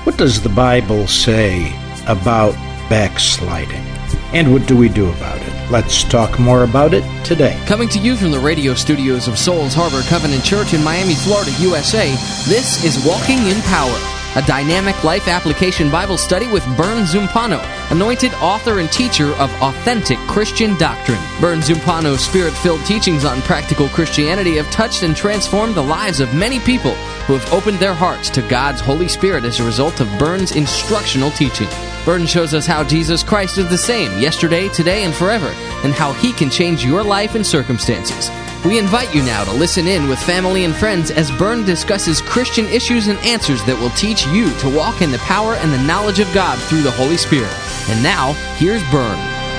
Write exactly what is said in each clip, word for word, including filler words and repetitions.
What does the Bible say about backsliding? And what do we do about it? Let's talk more about it today. Coming to you from the radio studios of Souls Harbor Covenant Church in Miami, Florida, U S A, this is Walking in Power, a dynamic life application Bible study with Bern Zumpano, anointed author and teacher of authentic Christian doctrine. Bern Zumpano's spirit-filled teachings on practical Christianity have touched and transformed the lives of many people who have opened their hearts to God's Holy Spirit as a result of Bern's instructional teaching. Bern shows us how Jesus Christ is the same yesterday, today, and forever, and how He can change your life and circumstances. We invite you now to listen in with family and friends as Bern discusses Christian issues and answers that will teach you to walk in the power and the knowledge of God through the Holy Spirit. And now, here's Bern.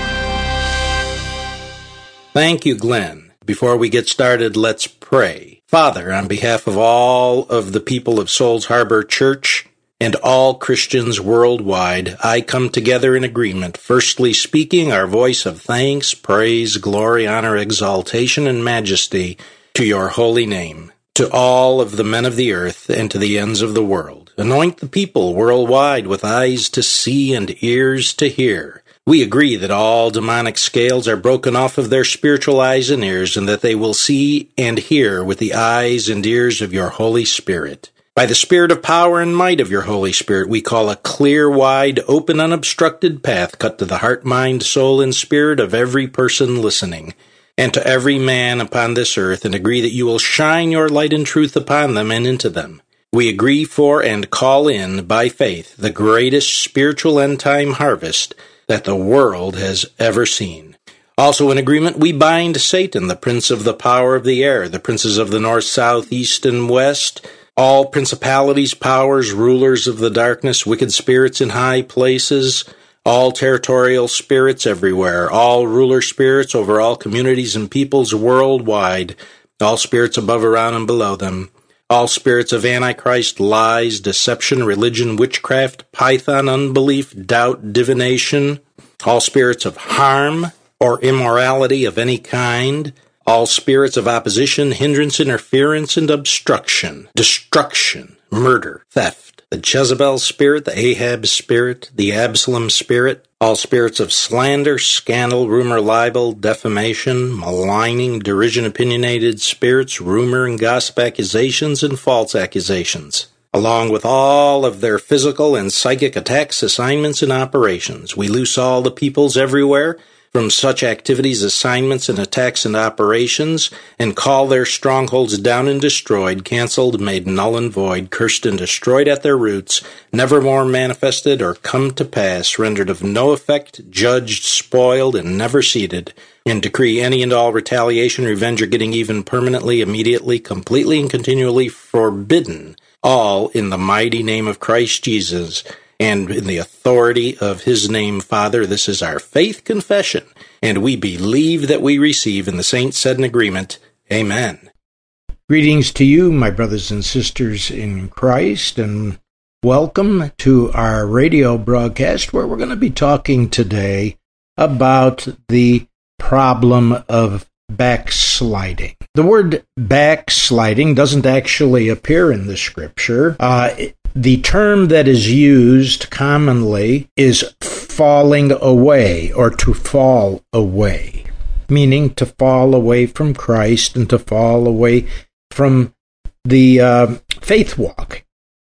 Thank you, Glenn. Before we get started, let's pray. Father, on behalf of all of the people of Souls Harbor Church and all Christians worldwide, I come together in agreement, firstly speaking our voice of thanks, praise, glory, honor, exaltation, and majesty to your holy name, to all of the men of the earth and to the ends of the world. Anoint the people worldwide with eyes to see and ears to hear. We agree that all demonic scales are broken off of their spiritual eyes and ears, and that they will see and hear with the eyes and ears of your Holy Spirit. By the spirit of power and might of your Holy Spirit, we call a clear, wide, open, unobstructed path cut to the heart, mind, soul, and spirit of every person listening, and to every man upon this earth, and agree that you will shine your light and truth upon them and into them. We agree for and call in, by faith, the greatest spiritual end-time harvest that the world has ever seen. Also in agreement, we bind Satan, the prince of the power of the air, the princes of the north, south, east, and west, all principalities, powers, rulers of the darkness, wicked spirits in high places, all territorial spirits everywhere, all ruler spirits over all communities and peoples worldwide, all spirits above, around, and below them, all spirits of Antichrist, lies, deception, religion, witchcraft, python, unbelief, doubt, divination, all spirits of harm or immorality of any kind, all spirits of opposition, hindrance, interference, and obstruction, destruction, murder, theft, the Jezebel spirit, the Ahab spirit, the Absalom spirit, all spirits of slander, scandal, rumor, libel, defamation, maligning, derision, opinionated spirits, rumor and gossip accusations, and false accusations, along with all of their physical and psychic attacks, assignments, and operations. We loose all the peoples everywhere from such activities, assignments, and attacks and operations, and call their strongholds down and destroyed, canceled, made null and void, cursed and destroyed at their roots, never more manifested or come to pass, rendered of no effect, judged, spoiled, and never seated, and decree any and all retaliation, revenge, or getting even permanently, immediately, completely, and continually forbidden, all in the mighty name of Christ Jesus, and in the authority of His name, Father. This is our faith confession, and we believe that we receive, and the saints said in agreement, Amen. Greetings to you, my brothers and sisters in Christ, and welcome to our radio broadcast, where we're going to be talking today about the problem of backsliding. The word backsliding doesn't actually appear in the Scripture. Uh, The term that is used commonly is falling away, or to fall away, meaning to fall away from Christ and to fall away from the uh, faith walk.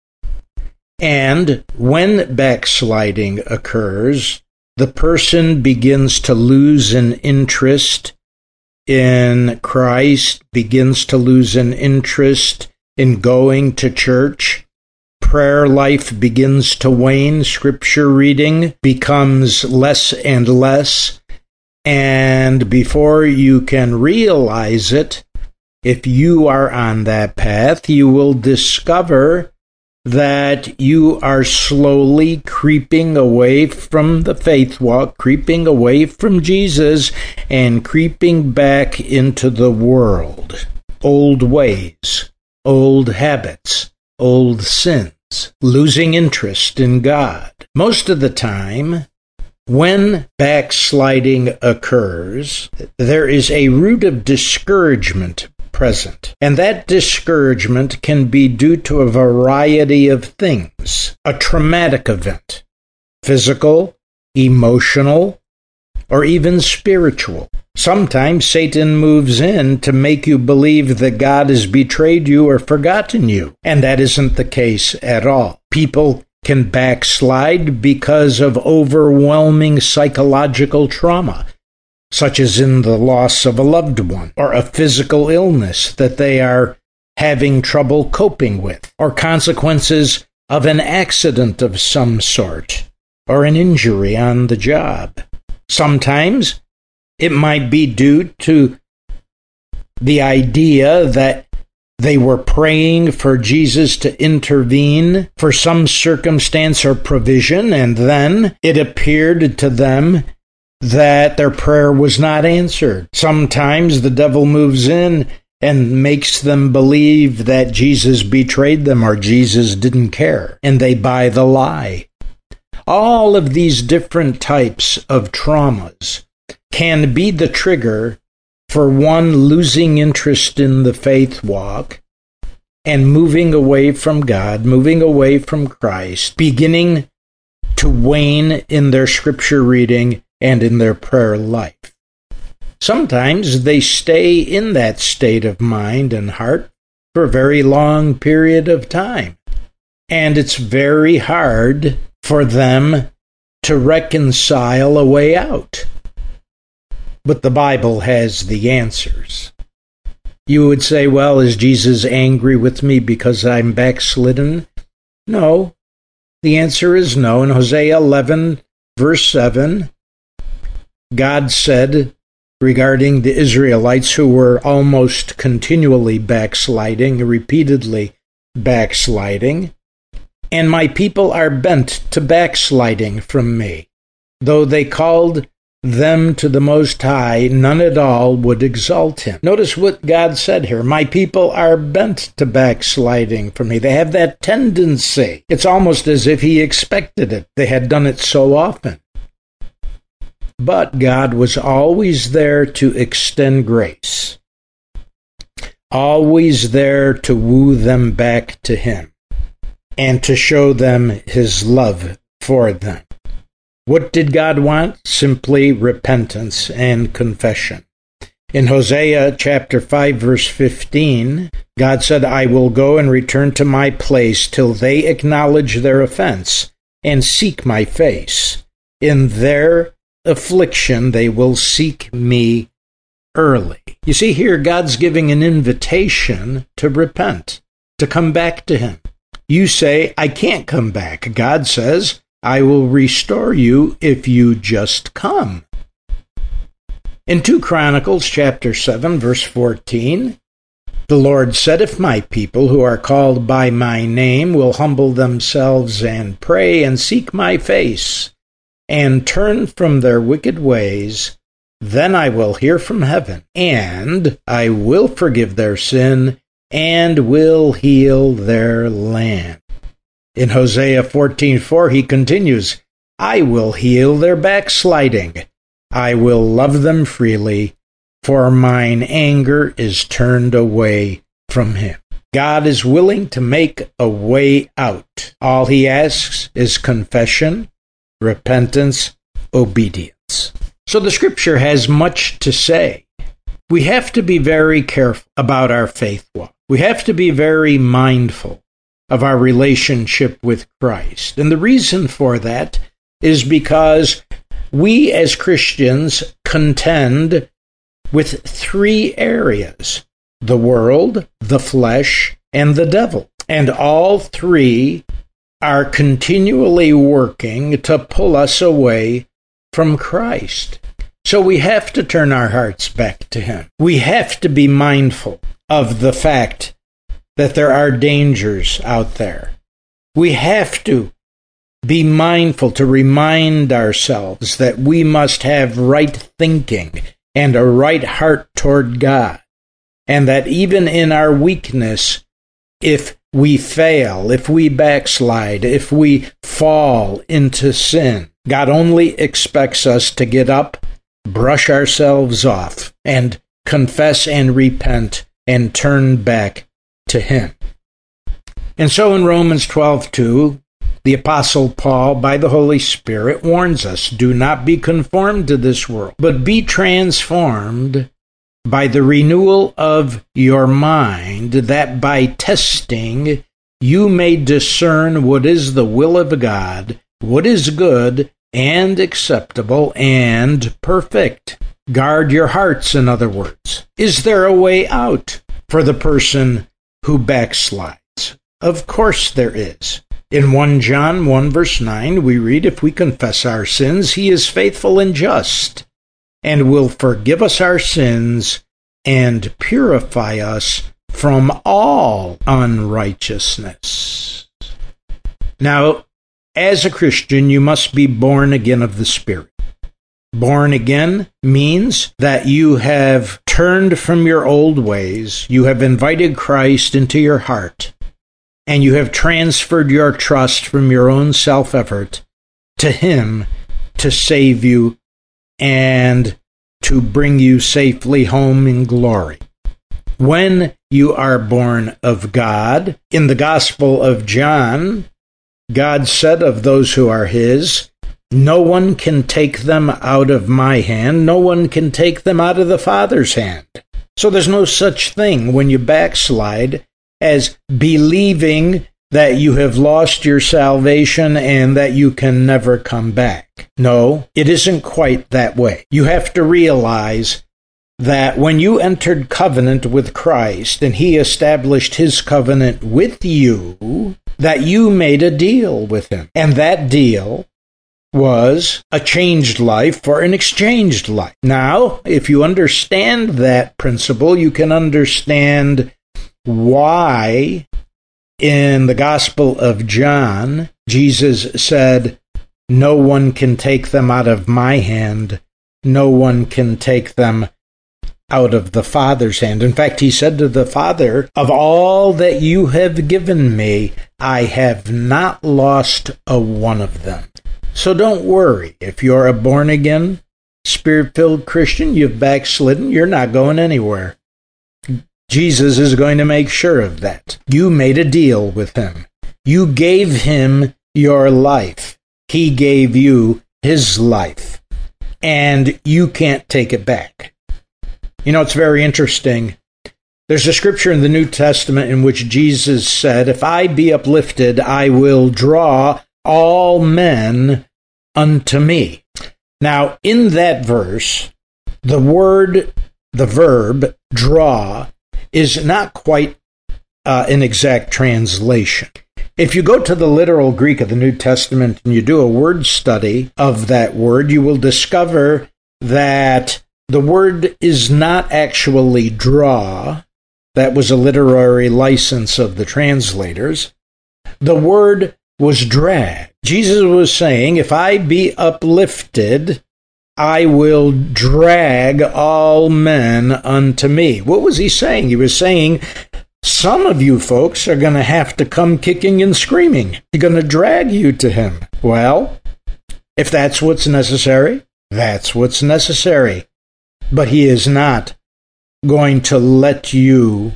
And when backsliding occurs, the person begins to lose an interest in Christ, begins to lose an interest in going to church. Prayer life begins to wane, scripture reading becomes less and less, and before you can realize it, if you are on that path, you will discover that you are slowly creeping away from the faith walk, creeping away from Jesus, and creeping back into the world. Old ways, old habits, old sins. Losing interest in God. Most of the time, when backsliding occurs, there is a root of discouragement present. And that discouragement can be due to a variety of things. A traumatic event, physical, emotional, or even spiritual. Sometimes Satan moves in to make you believe that God has betrayed you or forgotten you, and that isn't the case at all. People can backslide because of overwhelming psychological trauma, such as in the loss of a loved one, or a physical illness that they are having trouble coping with, or consequences of an accident of some sort, or an injury on the job. Sometimes it might be due to the idea that they were praying for Jesus to intervene for some circumstance or provision, and then it appeared to them that their prayer was not answered. Sometimes the devil moves in and makes them believe that Jesus betrayed them or Jesus didn't care, and they buy the lie. All of these different types of traumas can be the trigger for one losing interest in the faith walk and moving away from God, moving away from Christ, beginning to wane in their scripture reading and in their prayer life. Sometimes they stay in that state of mind and heart for a very long period of time, and it's very hard for them to reconcile a way out. But the Bible has the answers. You would say, well, is Jesus angry with me because I'm backslidden? No. The answer is no. In Hosea eleven, verse seven, God said regarding the Israelites who were almost continually backsliding, repeatedly backsliding, and my people are bent to backsliding from me. Though they called them to the Most High, none at all would exalt him. Notice what God said here. My people are bent to backsliding from me. They have that tendency. It's almost as if he expected it. They had done it so often. But God was always there to extend grace, always there to woo them back to him and to show them his love for them. What did God want? Simply repentance and confession. In Hosea chapter five, verse fifteen, God said, I will go and return to my place till they acknowledge their offense and seek my face. In their affliction they will seek me early. You see here, God's giving an invitation to repent, to come back to him. You say, I can't come back. God says, I will restore you if you just come. In Second Chronicles chapter seven, verse fourteen, the Lord said, if my people who are called by my name will humble themselves and pray and seek my face and turn from their wicked ways, then I will hear from heaven, and I will forgive their sin and will heal their land. In Hosea fourteen four, he continues, I will heal their backsliding. I will love them freely, for mine anger is turned away from him. God is willing to make a way out. All he asks is confession, repentance, obedience. So the scripture has much to say. We have to be very careful about our faith walk. We have to be very mindful of our relationship with Christ. And the reason for that is because we as Christians contend with three areas: the world, the flesh, and the devil. And all three are continually working to pull us away from Christ. So we have to turn our hearts back to him. We have to be mindful of the fact that there are dangers out there. We have to be mindful to remind ourselves that we must have right thinking and a right heart toward God, and that even in our weakness, if we fail, if we backslide, if we fall into sin, God only expects us to get up, brush ourselves off, and confess and repent and turn back to him. And so in Romans twelve two, the Apostle Paul, by the Holy Spirit, warns us, do not be conformed to this world, but be transformed by the renewal of your mind, that by testing you may discern what is the will of God, what is good and acceptable and perfect. Guard your hearts, in other words. Is there a way out for the person who backslides? Of course there is. In First John one verse nine, we read, if we confess our sins, he is faithful and just, and will forgive us our sins and purify us from all unrighteousness. Now, as a Christian, you must be born again of the Spirit. Born again means that you have turned from your old ways, you have invited Christ into your heart, and you have transferred your trust from your own self-effort to him to save you and to bring you safely home in glory. When you are born of God, in the Gospel of John, God said of those who are his, no one can take them out of my hand, no one can take them out of the Father's hand. So there's no such thing when you backslide as believing that you have lost your salvation and that you can never come back. No, it isn't quite that way. You have to realize that when you entered covenant with Christ and he established his covenant with you, that you made a deal with him. And that deal was a changed life for an exchanged life. Now, if you understand that principle, you can understand why in the Gospel of John, Jesus said, no one can take them out of my hand, no one can take them out of the Father's hand. In fact, he said to the Father, of all that you have given me, I have not lost a one of them. So don't worry. If you're a born-again, Spirit-filled Christian, you've backslidden, you're not going anywhere. Jesus is going to make sure of that. You made a deal with him. You gave him your life. He gave you his life. And you can't take it back. You know, it's very interesting. There's a scripture in the New Testament in which Jesus said, if I be uplifted, I will draw all men unto me. Now, in that verse, the word, the verb, draw, is not quite uh, an exact translation. If you go to the literal Greek of the New Testament and you do a word study of that word, you will discover that the word is not actually draw. That was a literary license of the translators. The word was drag. Jesus was saying, if I be uplifted, I will drag all men unto me. What was he saying? He was saying, some of you folks are going to have to come kicking and screaming. He's going to drag you to him. Well, if that's what's necessary, that's what's necessary. But he is not going to let you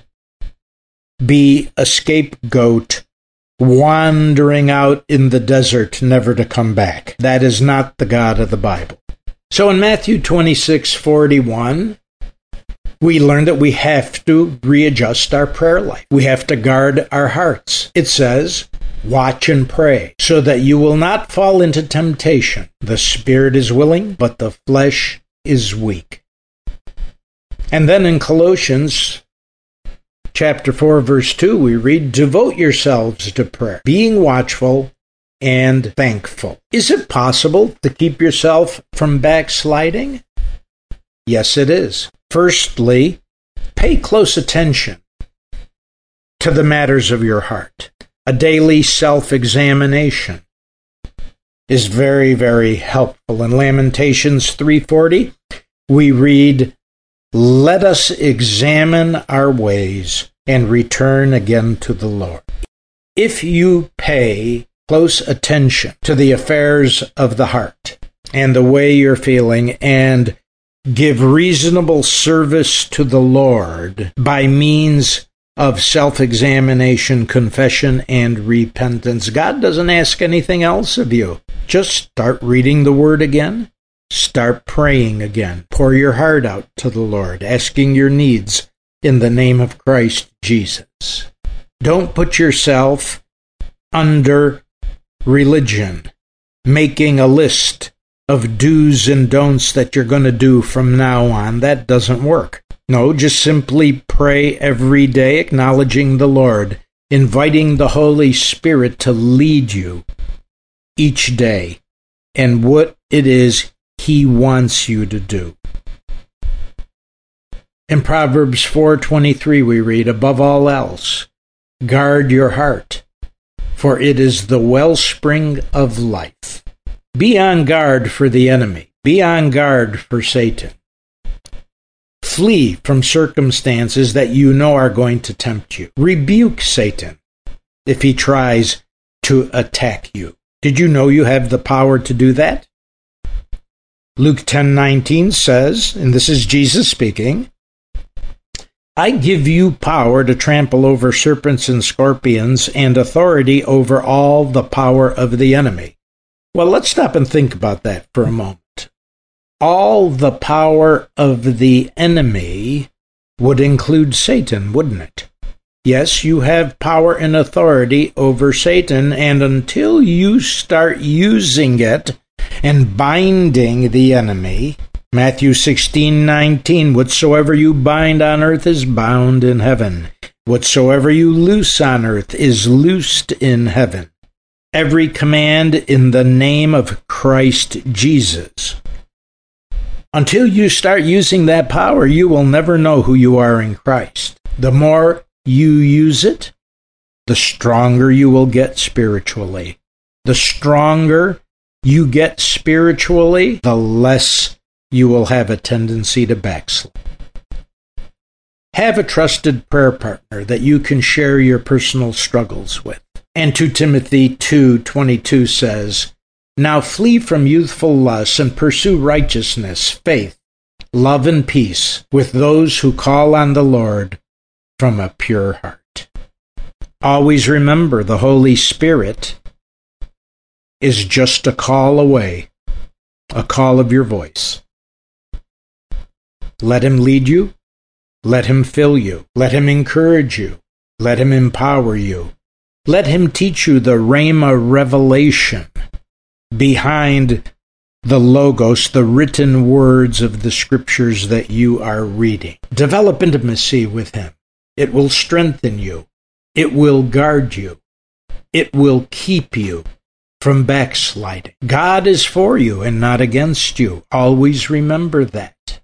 be a scapegoat wandering out in the desert, never to come back. That is not the God of the Bible. So in Matthew twenty-six forty-one, we learn that we have to readjust our prayer life. We have to guard our hearts. It says, watch and pray, so that you will not fall into temptation. The spirit is willing, but the flesh is weak. And then in Colossians chapter four, verse two, we read, devote yourselves to prayer, being watchful and thankful. Is it possible to keep yourself from backsliding? Yes, it is. Firstly, pay close attention to the matters of your heart. A daily self-examination is very, very helpful. In Lamentations three forty, we read, let us examine our ways and return again to the Lord. If you pay close attention to the affairs of the heart and the way you're feeling, and give reasonable service to the Lord by means of self-examination, confession, and repentance. God doesn't ask anything else of you. Just start reading the Word again. Start praying again. Pour your heart out to the Lord, asking your needs in the name of Christ Jesus. Don't put yourself under religion, making a list of do's and don'ts that you're going to do from now on. That doesn't work. No, just simply pray every day, acknowledging the Lord, inviting the Holy Spirit to lead you each day and what it is He wants you to do. In Proverbs four twenty-three we read, above all else, guard your heart, for it is the wellspring of life. Be on guard for the enemy. Be on guard for Satan. Flee from circumstances that you know are going to tempt you. Rebuke Satan if he tries to attack you. Did you know you have the power to do that? Luke ten nineteen says, and this is Jesus speaking, I give you power to trample over serpents and scorpions and authority over all the power of the enemy. Well, let's stop and think about that for a moment. All the power of the enemy would include Satan, wouldn't it? Yes, you have power and authority over Satan, and until you start using it and binding the enemy, Matthew sixteen nineteen, whatsoever you bind on earth is bound in heaven. Whatsoever you loose on earth is loosed in heaven. Every command in the name of Christ Jesus. Until you start using that power, you will never know who you are in Christ. The more you use it, the stronger you will get spiritually. The stronger you get spiritually, the less you will have a tendency to backslide. Have a trusted prayer partner that you can share your personal struggles with. And Second Timothy two twenty-two says, now flee from youthful lusts and pursue righteousness, faith, love, and peace with those who call on the Lord from a pure heart. Always remember the Holy Spirit is just a call away, a call of your voice. Let Him lead you. Let Him fill you. Let Him encourage you. Let Him empower you. Let Him teach you the Rhema revelation behind the Logos, the written words of the Scriptures that you are reading. Develop intimacy with Him. It will strengthen you. It will guard you. It will keep you from backsliding. God is for you and not against you. Always remember that.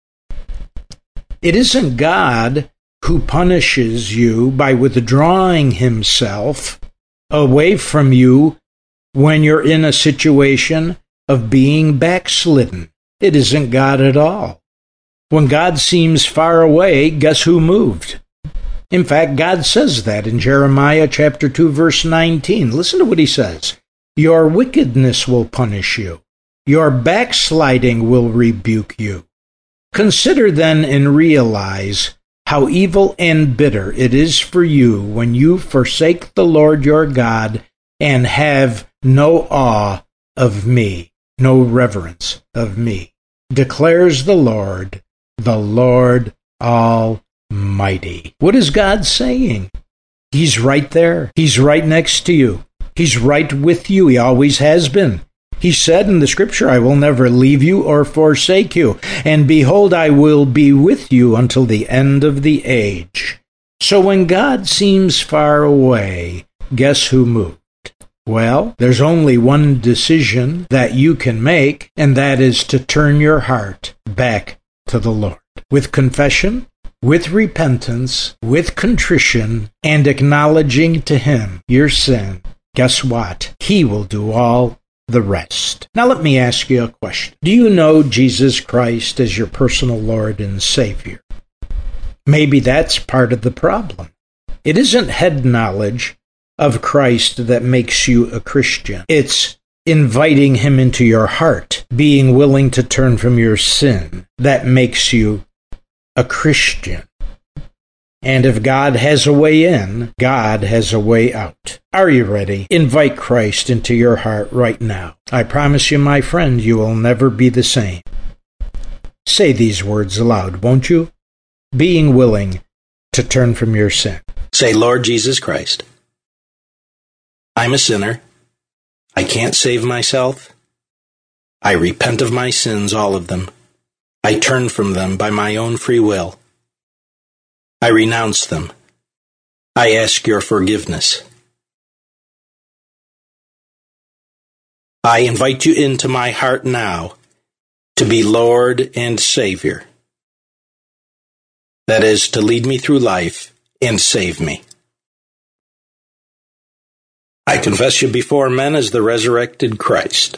It isn't God who punishes you by withdrawing Himself away from you when you're in a situation of being backslidden. It isn't God at all. When God seems far away, guess who moved? In fact, God says that in Jeremiah chapter two, verse nineteen. Listen to what He says. Your wickedness will punish you. Your backsliding will rebuke you. Consider then and realize how evil and bitter it is for you when you forsake the Lord your God and have no awe of me, no reverence of me, declares the Lord, the Lord Almighty. What is God saying? He's right there. He's right next to you. He's right with you. He always has been. He said in the Scripture, I will never leave you or forsake you. And behold, I will be with you until the end of the age. So when God seems far away, guess who moved? Well, there's only one decision that you can make, and that is to turn your heart back to the Lord. With confession, with repentance, with contrition, and acknowledging to Him your sin, guess what? He will do all the rest. Now let me ask you a question. Do you know Jesus Christ as your personal Lord and Savior? Maybe that's part of the problem. It isn't head knowledge of Christ that makes you a Christian. It's inviting Him into your heart being willing to turn from your sin, that makes you a Christian. And if God has a way in, God has a way out. Are you ready? Invite Christ into your heart right now. I promise you, my friend, you will never be the same. Say these words aloud, won't you? Being willing to turn from your sin. Say, Lord Jesus Christ, I'm a sinner. I can't save myself. I repent of my sins, all of them. I turn from them by my own free will. I renounce them. I ask your forgiveness. I invite you into my heart now to be Lord and Savior. That is, to lead me through life and save me. I confess you before men as the resurrected Christ.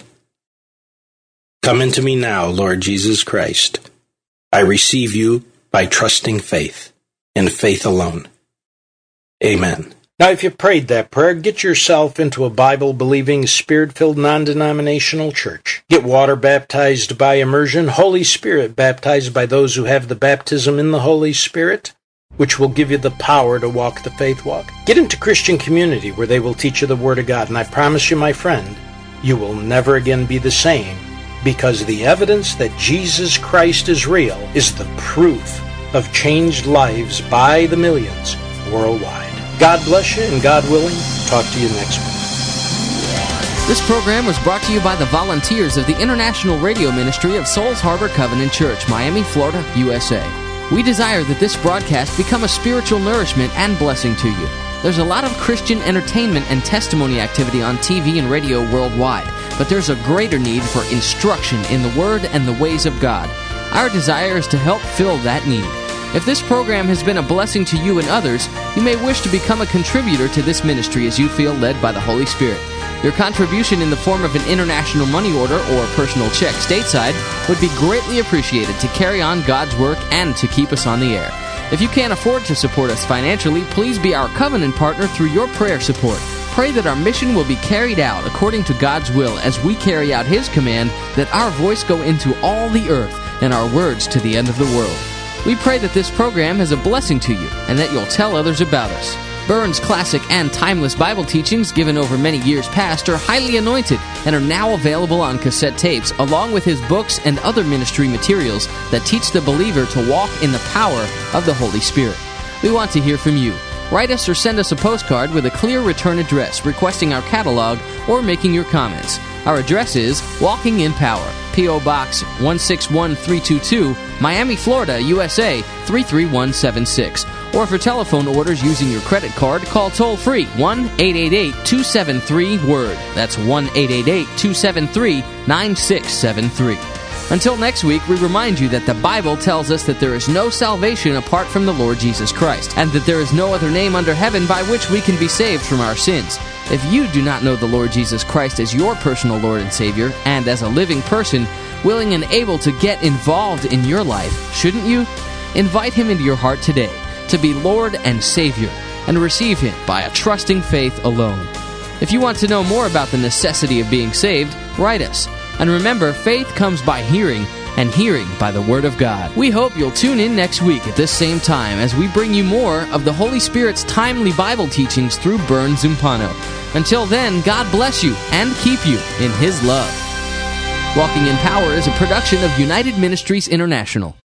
Come into me now, Lord Jesus Christ. I receive you by trusting faith, and faith alone. Amen. Now, if you prayed that prayer, get yourself into a Bible-believing, Spirit-filled, non-denominational church. Get water baptized by immersion, Holy Spirit baptized by those who have the baptism in the Holy Spirit, which will give you the power to walk the faith walk. Get into Christian community where they will teach you the Word of God. And I promise you, my friend, you will never again be the same, because the evidence that Jesus Christ is real is the proof of changed lives by the millions worldwide. God bless you, and God willing, talk to you next week. This program was brought to you by the volunteers of the International Radio Ministry of Souls Harbor Covenant Church, Miami, Florida, U S A. We desire that this broadcast become a spiritual nourishment and blessing to you. There's a lot of Christian entertainment and testimony activity on T V and radio worldwide, but there's a greater need for instruction in the Word and the ways of God. Our desire is to help fill that need. If this program has been a blessing to you and others, you may wish to become a contributor to this ministry as you feel led by the Holy Spirit. Your contribution in the form of an international money order or personal check stateside would be greatly appreciated to carry on God's work and to keep us on the air. If you can't afford to support us financially, please be our covenant partner through your prayer support. Pray that our mission will be carried out according to God's will as we carry out His command that our voice go into all the earth and our words to the end of the world. We pray that this program is a blessing to you and that you'll tell others about us. Burns' classic and timeless Bible teachings given over many years past are highly anointed and are now available on cassette tapes, along with his books and other ministry materials that teach the believer to walk in the power of the Holy Spirit. We want to hear from you. Write us or send us a postcard with a clear return address requesting our catalog or making your comments. Our address is Walking in Power, P O. Box one six one three two two, Miami, Florida, U S A three three one seven six. Or for telephone orders using your credit card, call toll-free one eight eight eight two seven three WORD. That's one eight eight eight two seven three nine six seven three. Until next week, we remind you that the Bible tells us that there is no salvation apart from the Lord Jesus Christ, and that there is no other name under heaven by which we can be saved from our sins. If you do not know the Lord Jesus Christ as your personal Lord and Savior, and as a living person, willing and able to get involved in your life, shouldn't you? Invite Him into your heart today to be Lord and Savior, and receive Him by a trusting faith alone. If you want to know more about the necessity of being saved, write us. And remember, faith comes by hearing, and hearing by the Word of God. We hope you'll tune in next week at this same time as we bring you more of the Holy Spirit's timely Bible teachings through Burns Zumpano. Until then, God bless you and keep you in His love. Walking in Power is a production of United Ministries International.